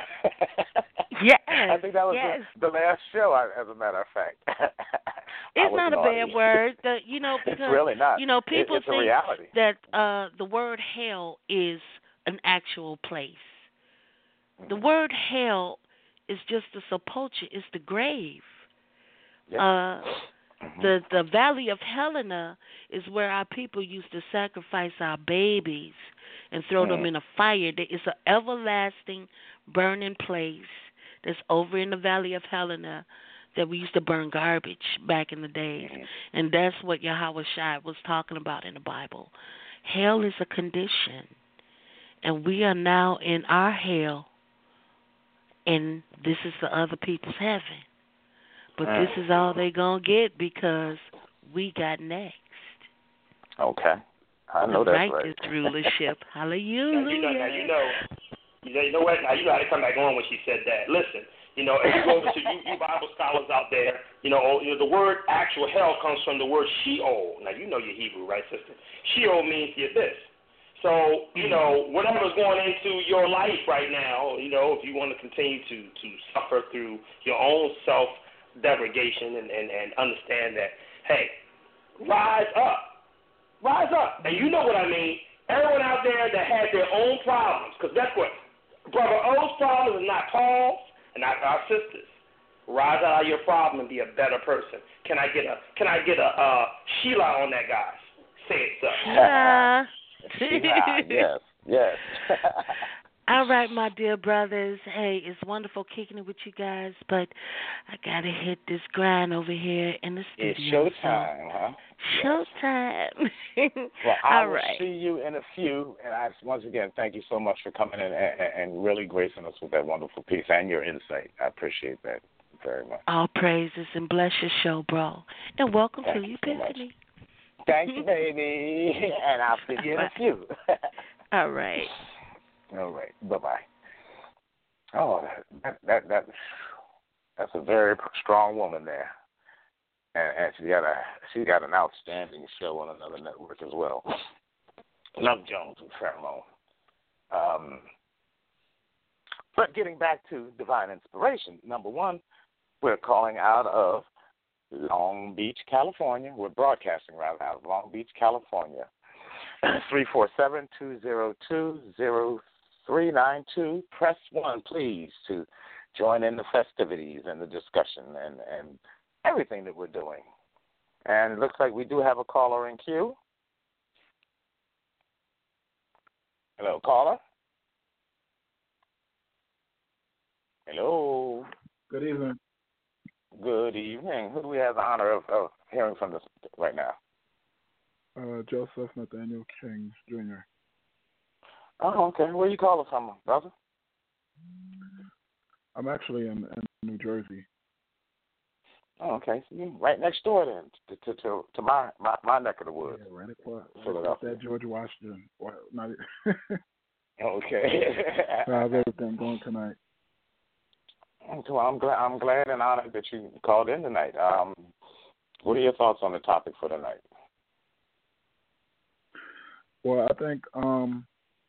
Yes, I think that was yes. the, the last show, as a matter of fact. It's not naughty. a bad word, the, you know, because it's really not. you know people it, it's think a reality. that uh, the word hell is an actual place. Mm-hmm. The word hell is just the sepulcher, it's the grave. Yep. Uh, mm-hmm. The the Valley of Helena is where our people used to sacrifice our babies and throw mm-hmm. them in a fire. It's an everlasting burning place that's over in the Valley of Helena that we used to burn garbage back in the days. Mm-hmm. And that's what Yahweh Shai was talking about in the Bible. Hell is a condition. And we are now in our hell, and this is the other people's heaven. But this is all they going to get because we got next. Okay. I know the that's righteous right. rulership. Hallelujah. Now, you know, now, you know, you know, you know what? Now, you know how to come back on when she said that. Listen, you know, if you go over to you, you Bible scholars out there, you know, you know, the word actual hell comes from the word Sheol. Now, you know your Hebrew, right, sister? Sheol means the abyss. So, you know, whatever's going into your life right now, you know, if you want to continue to, to suffer through your own self degradation and, and, and understand that, hey, rise up. Rise up. And you know what I mean. Everyone out there that has their own problems, because that's what Brother O's problem is not Paul's and not our sisters. Rise out of your problem and be a better person. Can I get a Can I get a uh, Sheila on that, guys? Say it, sir. Yeah. Yeah, yes, yes. All right, my dear brothers. Hey, it's wonderful kicking it with you guys, but I gotta hit this grind over here in the studio. It's showtime, huh? Showtime. Well, I All will right. see you in a few. And I, once again, thank you so much for coming in and, and really gracing us with that wonderful piece and your insight. I appreciate that very much. All praises and bless your show, bro. And welcome Thank to you you, so much. Epiphany. Thank you, baby. And I'll see you in a few. All right. All right. Bye-bye. Oh, that, that, that, that's a very strong woman there. And, and she got a she got an outstanding show on another network as well. Love Jones with Pheromone. Um, but getting back to Divine Inspiration, number one, we're calling out of Long Beach, California. We're broadcasting rather out of Long Beach, California. three four seven, two zero two, zero three nine two. Press one, please, to join in the festivities and the discussion and, and everything that we're doing. And it looks like we do have a caller in queue. Hello, caller. Hello. Good evening. Good evening. Who do we have the honor of, of hearing from this right now? Uh, Joseph Nathaniel King, Junior Oh, okay. Where you calling from, brother? I'm actually in, in New Jersey. Oh, okay. So you're right next door then to to to, to my, my my neck of the woods. Yeah, right across. Philadelphia. That George Washington. Well, not, Okay. how's everything going tonight? Well, I'm glad I'm glad and honored that you called in tonight. Um, what are your thoughts on the topic for tonight? Well, I think um,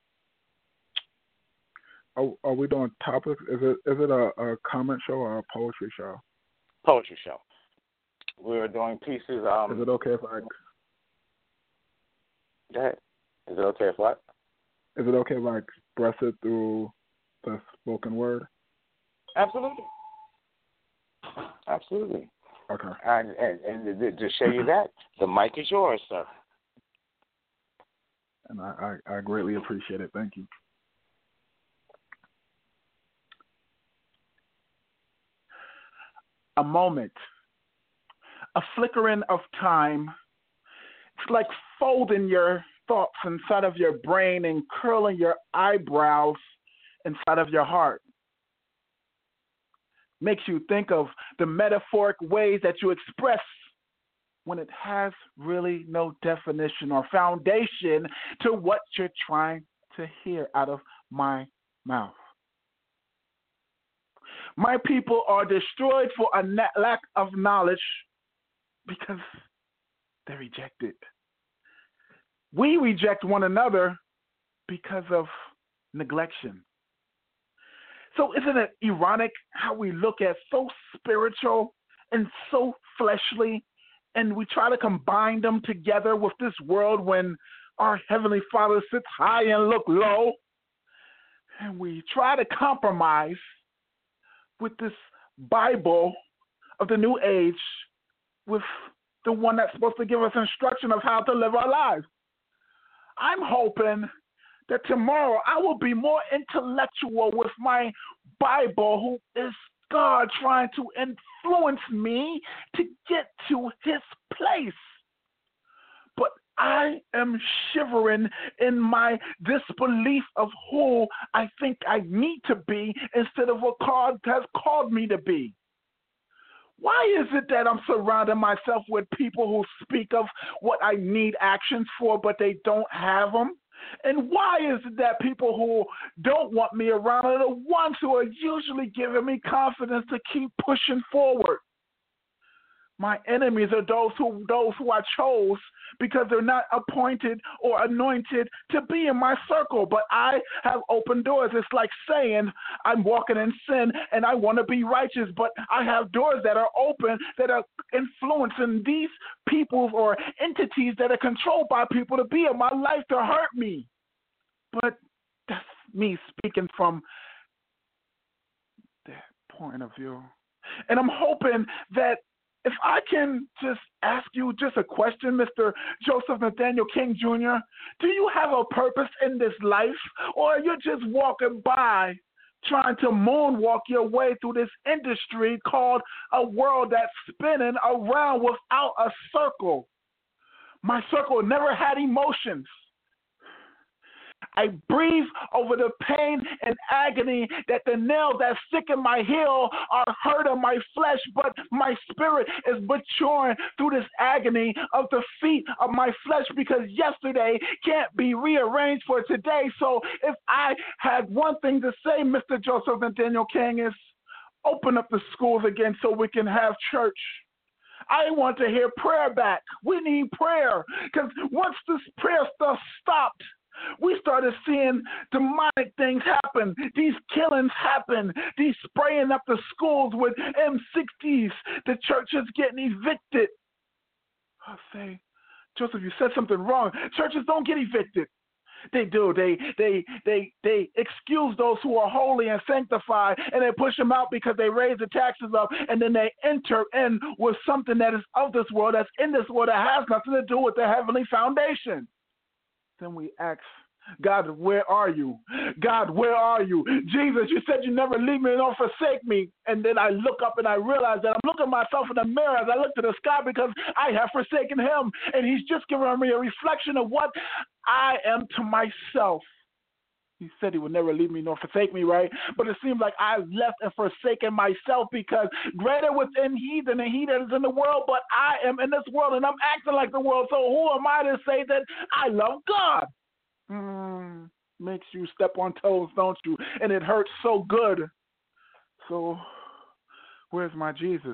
are, are we doing topics? Is it is it a, a comment show or a poetry show? Poetry show. We're doing pieces. Um, is it okay if I? Go ahead. Is it okay if what? Is it okay if I express it through the spoken word? Absolutely. Absolutely. Okay. And, and, and to show you that, the mic is yours, sir. And I, I, I greatly appreciate it. Thank you. A moment, a flickering of time. It's like folding your thoughts inside of your brain and curling your eyebrows inside of your heart. Makes you think of the metaphoric ways that you express when it has really no definition or foundation to what you're trying to hear out of my mouth. My people are destroyed for a lack of knowledge because they reject it. We reject one another because of neglection. So isn't it ironic how we look at so spiritual and so fleshly, and we try to combine them together with this world when our Heavenly Father sits high and look low, and we try to compromise with this Bible of the new age with the one that's supposed to give us instruction of how to live our lives. I'm hoping that tomorrow I will be more intellectual with my Bible, who is God trying to influence me to get to his place. But I am shivering in my disbelief of who I think I need to be instead of what God has called me to be. Why is it that I'm surrounding myself with people who speak of what I need actions for, but they don't have them? And why is it that people who don't want me around are the ones who are usually giving me confidence to keep pushing forward? My enemies are those who those who I chose because they're not appointed or anointed to be in my circle. But I have open doors. It's like saying I'm walking in sin and I want to be righteous, but I have doors that are open that are influencing these people or entities that are controlled by people to be in my life to hurt me. But that's me speaking from that point of view. And I'm hoping that if I can just ask you just a question, Mister Joseph Nathaniel King Junior, do you have a purpose in this life, or are you just walking by trying to moonwalk your way through this industry called a world that's spinning around without a circle? My circle never had emotions. I breathe over the pain and agony that the nails that stick in my heel are hurting my flesh, but my spirit is maturing through this agony of the feet of my flesh, because yesterday can't be rearranged for today. So if I had one thing to say, Mister Joseph Nathaniel King, is open up the schools again so we can have church. I want to hear prayer back. We need prayer, because once this prayer stuff stopped, we started seeing demonic things happen. These killings happen. These spraying up the schools with M sixties. The churches getting evicted. I say, Joseph, you said something wrong. Churches don't get evicted. They do. They they they they excuse those who are holy and sanctified, and they push them out because they raise the taxes up, and then they enter in with something that is of this world, that's in this world, that has nothing to do with the heavenly foundation. Then we ask, God, where are you? God, where are you? Jesus, you said you never leave me nor forsake me. And then I look up and I realize that I'm looking at myself in the mirror as I look to the sky, because I have forsaken him. And he's just giving me a reflection of what I am to myself. He said he would never leave me nor forsake me, right? But it seems like I've left and forsaken myself, because greater within he than the he that is in the world, but I am in this world and I'm acting like the world. So who am I to say that I love God? Mm, makes you step on toes, don't you? And it hurts so good. So where's my Jesus?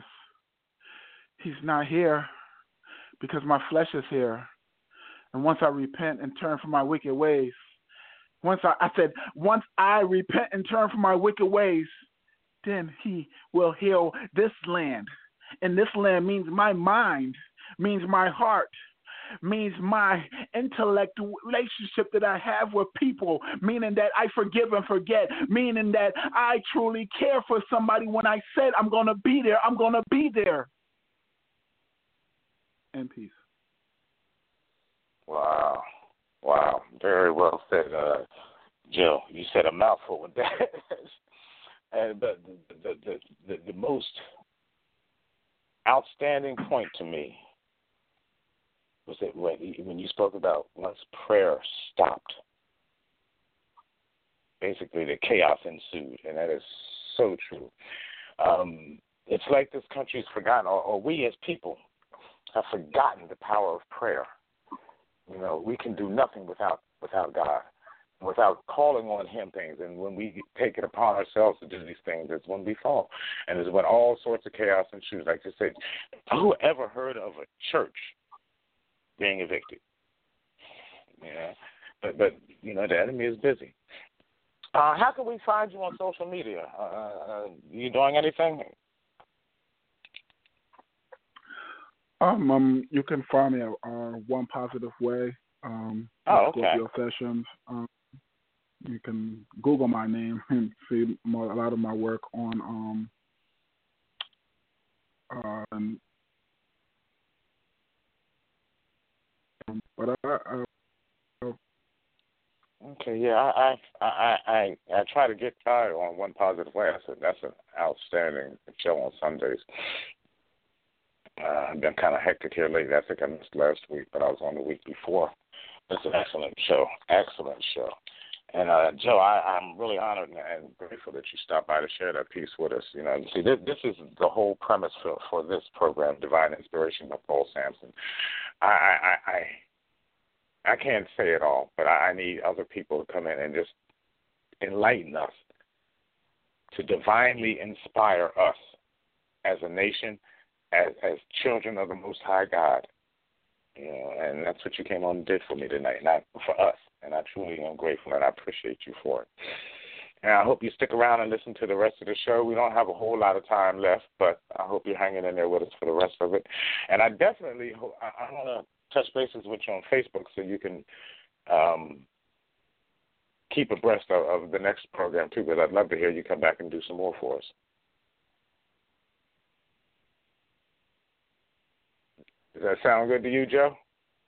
He's not here because my flesh is here. And once I repent and turn from my wicked ways, Once I, I said, once I repent and turn from my wicked ways, then he will heal this land. And this land means my mind, means my heart, means my intellect relationship that I have with people, meaning that I forgive and forget, meaning that I truly care for somebody. When I said I'm going to be there, I'm going to be there. And peace. Wow. Wow, very well said, uh, Joe. You said a mouthful with that. And but the, the the the most outstanding point to me was that when you spoke about once prayer stopped, basically the chaos ensued, and that is so true. Um, it's like this country's forgotten, or, or we as people have forgotten the power of prayer. You know, we can do nothing without without God, without calling on him things. And when we take it upon ourselves to do these things, it's when we fall. And it's when all sorts of chaos ensues. Like you said, who ever heard of a church being evicted? Yeah, but, but you know, the enemy is busy. Uh, how can we find you on social media? Uh, uh, you doing anything? Um, um, you can find me at uh, One Positive Way. Um, oh, okay. Scorpio Sessions. Um, you can Google my name and see more, a lot of my work on. Um, uh, and, um, but I, I, I, okay, yeah, I, I, I, I, I try to get tired on One Positive Way. That's a, that's an outstanding show on Sundays. Uh, I've been kind of hectic here lately. I think I missed last week, but I was on the week before. It's an excellent show, excellent show. And uh, Joe, I, I'm really honored and grateful that you stopped by to share that piece with us. You know, see, this, this is the whole premise for, for this program, Divine Inspiration by Paul Sampson. I, I, I, I can't say it all, but I, I need other people to come in and just enlighten us, to divinely inspire us as a nation, As, as children of the Most High God, you know, and that's what you came on and did for me tonight, not for us, and I truly am grateful, and I appreciate you for it. And I hope you stick around and listen to the rest of the show. We don't have a whole lot of time left, but I hope you're hanging in there with us for the rest of it. And I definitely hope, I, I want to touch bases with you on Facebook so you can um, keep abreast of, of the next program, too, because I'd love to hear you come back and do some more for us. Does that sound good to you, Joe?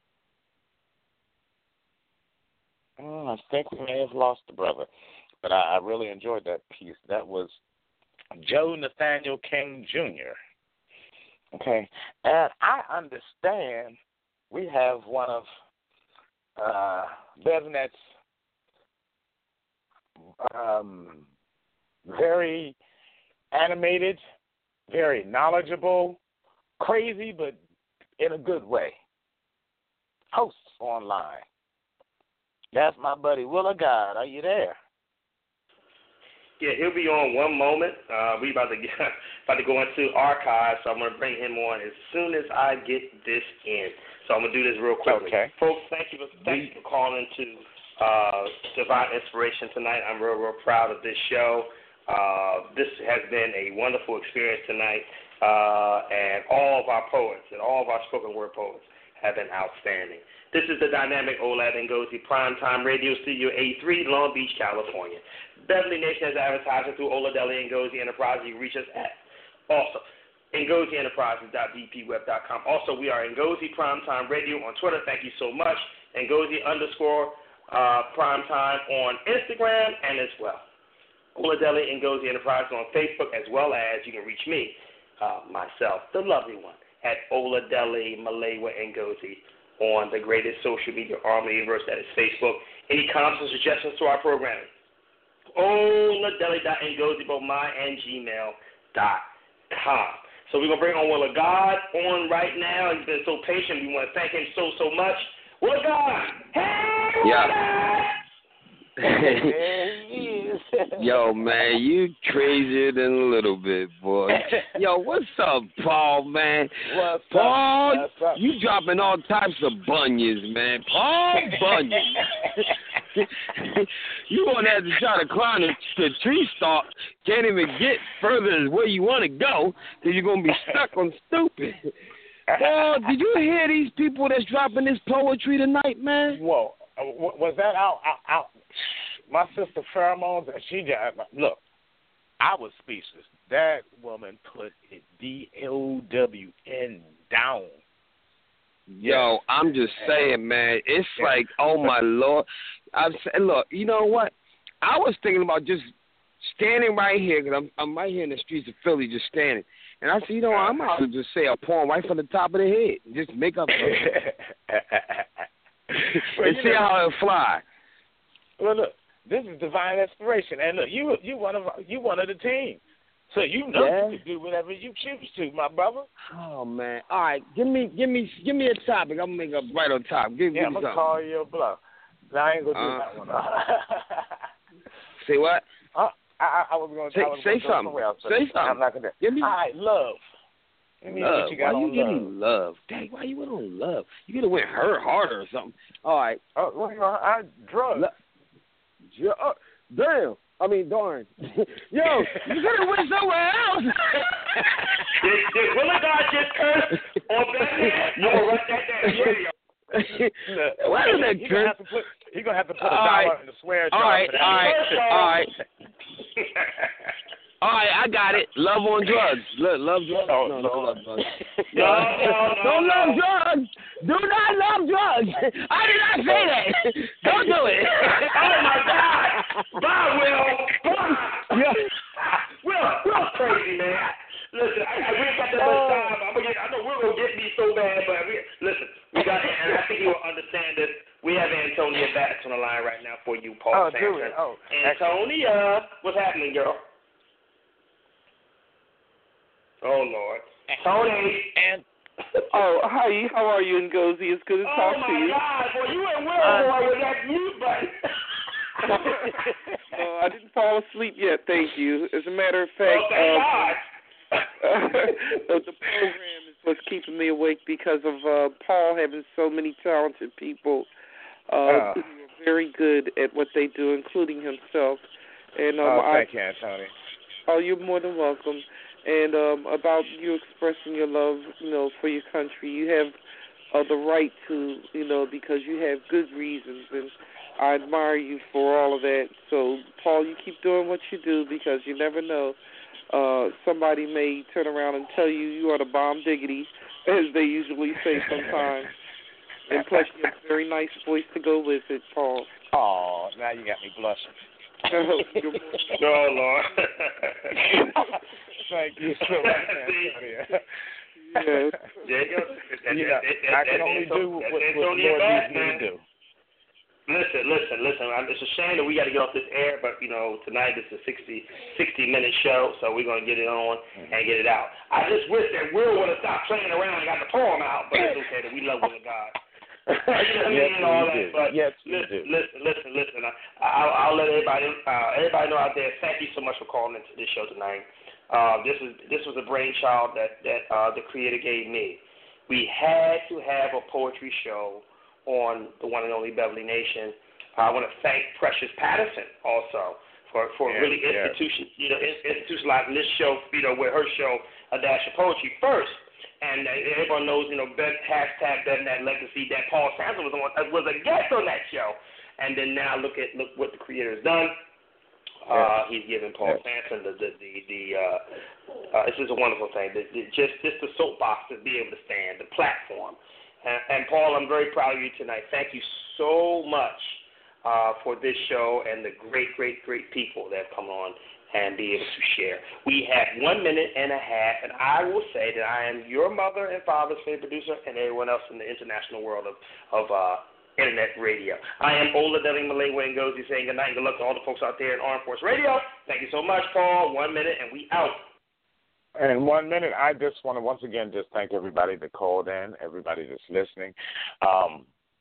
Oh, I think we may have lost the brother, but I, I really enjoyed that piece. That was Joe Nathaniel King Junior Okay, and I understand we have one of uh, BevNet's um, very animated, very knowledgeable, crazy, but in a good way, hosts online. That's my buddy Willa God. Are you there? Yeah, he'll be on one moment. Uh, we about to get, about to go into archives, so I'm going to bring him on as soon as I get this in. So I'm going to do this real quickly. Okay. Folks, thank you for, thank you for calling to uh, Divine Inspiration tonight. I'm real, real proud of this show. Uh, this has been a wonderful experience tonight, uh, and all of our poets and all of our spoken word poets have been outstanding. This is the dynamic Olad Ngozi Primetime Radio Studio eighty-three, Long Beach, California. Beverly Nation has advertising through Oladeli Ngozi Enterprises. You can reach us at also ngozi enterprises dot b p web dot com. Also, we are Ngozi Primetime Radio on Twitter. Thank you so much. Ngozi underscore uh, Primetime on Instagram and as well. Oladeli Ngozi Enterprises on Facebook, as well as you can reach me, uh, myself, the lovely one, at Oladeli Malewa Ngozi on the greatest social media arm in the universe, that is Facebook. Any comments or suggestions to our programming? Oladeli dot ngozi, both mine and gmail dot com. So we're going to bring on Willa God on right now. He's been so patient. We want to thank him so, so much. Willa God! Hey, Willa! Yeah. Yo, man, you crazier than a little bit, boy. Yo, what's up, Paul, man? What's Paul, up? What's up? You dropping all types of bunions, man. Paul Bunyan. You gonna have to try to climb the, the tree stalk. Can't even get further than where you want to go because you're gonna be stuck on stupid. Paul, did you hear these people that's dropping this poetry tonight, man? Whoa, uh, was that out? out, out? My sister Pheromones, she got, look, I was speechless. That woman put it D O W N down. Yo, I'm just saying, man, it's like, oh my Lord. I'm saying, look, you know what? I was thinking about just standing right here, because I'm, I'm right here in the streets of Philly just standing. And I said, you know what, I might as well just say a poem right from the top of the head. Just make up something. Well, and see know, how it fly. Well, look, this is divine inspiration. And look, you you one of you one of the team. So you know Yeah. you can do whatever you choose to, my brother. Oh man! All right, give me, give me, give me a topic. I'm gonna make up right on top. Give, Yeah, give I'm me gonna something. call you a bluff. No, I ain't gonna do Uh, that one. Say what? uh, I, I was gonna Say, I was say gonna go something. somewhere else, but Say something. I'm not gonna. Give me All right, love. Give me love. what you got Why you on give love. me love? Dang, why you went on love? You could have went her harder or something. All right. Oh, well, you know, I drugs. Lo- yeah, uh, damn. I mean, darn. Yo, you could have went somewhere else. Did, did Willa God just curse on Batman? I'm going to write that down. Yeah, Look, Why did that You're curse? gonna have to put. You're gonna have to put a All dollar right. in the swear All jar right, for that. all right, all right. All right, I got it. Love on drugs. Love, love drugs. Oh, no, Lord. don't love drugs. No, no, no, Don't no. love drugs. Do not love drugs. I did not say that. Don't do it. Oh, my God. Bye, Will. Bye. Yeah. Will, Will's crazy, man. Listen, I, I, we ain't got that much time. I'm gonna get, I know Will gonna get me so bad, but we, listen, we got, and I think you will understand this. We have Antonia Batts on the line right now for you, Paul Oh, do Sampson. it. Oh, Antonia, what's happening, girl? Oh, Lord. Tony. And Oh, hi. How are you, Ngozi? It's good to Oh, talk to my you. God. Boy, you and Will boy, with that mute button. uh, I didn't fall asleep yet, thank you. As a matter of fact, Oh, thank um, God. the, the program is what's keeping me awake because of uh, Paul having so many talented people uh, Oh. who are very good at what they do, including himself. And um, oh, thank I, you, Antonio. Oh, you're more than welcome. And um, about you expressing your love, you know, for your country, you have uh, the right to, you know, because you have good reasons, and I admire you for all of that. So, Paul, you keep doing what you do because you never know. Uh, somebody may turn around and tell you you are the bomb diggity, as they usually say sometimes. And plus, you have a very nice voice to go with it, Paul. Oh, now you got me blushing. Oh, Lord. Thank you so much, Antonio. Yes. There you go. You know, I can only do what, what the Lord needs me to do. Listen, listen, listen. It's a shame that we got to get off this air, but, you know, tonight is a sixty, sixty-minute show, so we're going to get it on and get it out. I just wish that Will would have stopped playing around and got the poem out, but it's okay that we love Will of God. Yes, and all that, but yes, listen, listen, listen, listen. I'll, I'll let everybody, uh, everybody know out there. Thank you so much for calling into this show tonight. Uh, this is this was a brainchild that that uh, the Creator gave me. We had to have a poetry show on the one and only Beverly Nation. Uh, I want to thank Precious Patterson also for for yes, really yes. institution, you know, institutionalizing this show, you know, with her show, A Dash of Poetry first. And uh, everyone knows, you know, Ben, hashtag Ben that legacy that Paul Sampson was on, was a guest on that show. And then now look at look what the Creator has done. Uh, he's given Paul yes. Sampson the the the, the uh, uh, this is a wonderful thing. The, the, just just the soapbox to be able to stand, the platform. And, and Paul, I'm very proud of you tonight. Thank you so much uh, for this show and the great, great, great people that have come on and be able to share. We have one minute and a half, and I will say that I am your mother and father's favorite producer and everyone else in the international world of, of uh, Internet radio. I am Ola Deli Malay Ngozi saying good night and good luck to all the folks out there in Armed Force Radio. Thank you so much, Paul. One minute, and we out. In one minute, I just want to once again just thank everybody that called in, everybody that's listening. Um,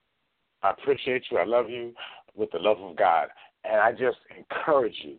I appreciate you. I love you with the love of God. And I just encourage you,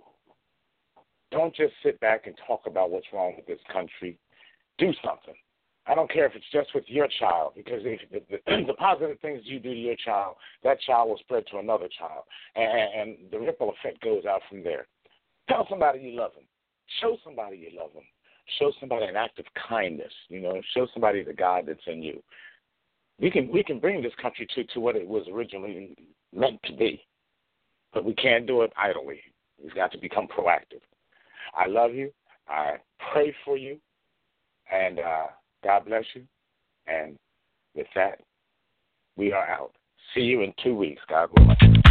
don't just sit back and talk about what's wrong with this country. Do something. I don't care if it's just with your child, because if the, the, the positive things you do to your child, that child will spread to another child, and, and the ripple effect goes out from there. Tell somebody you love them. Show somebody you love them. Show somebody an act of kindness. You know, show somebody the God that's in you. We can we can bring this country to, to what it was originally meant to be, but we can't do it idly. We've got to become proactive. I love you. I pray for you, and uh, God bless you. And with that, we are out. See you in two weeks. God willing.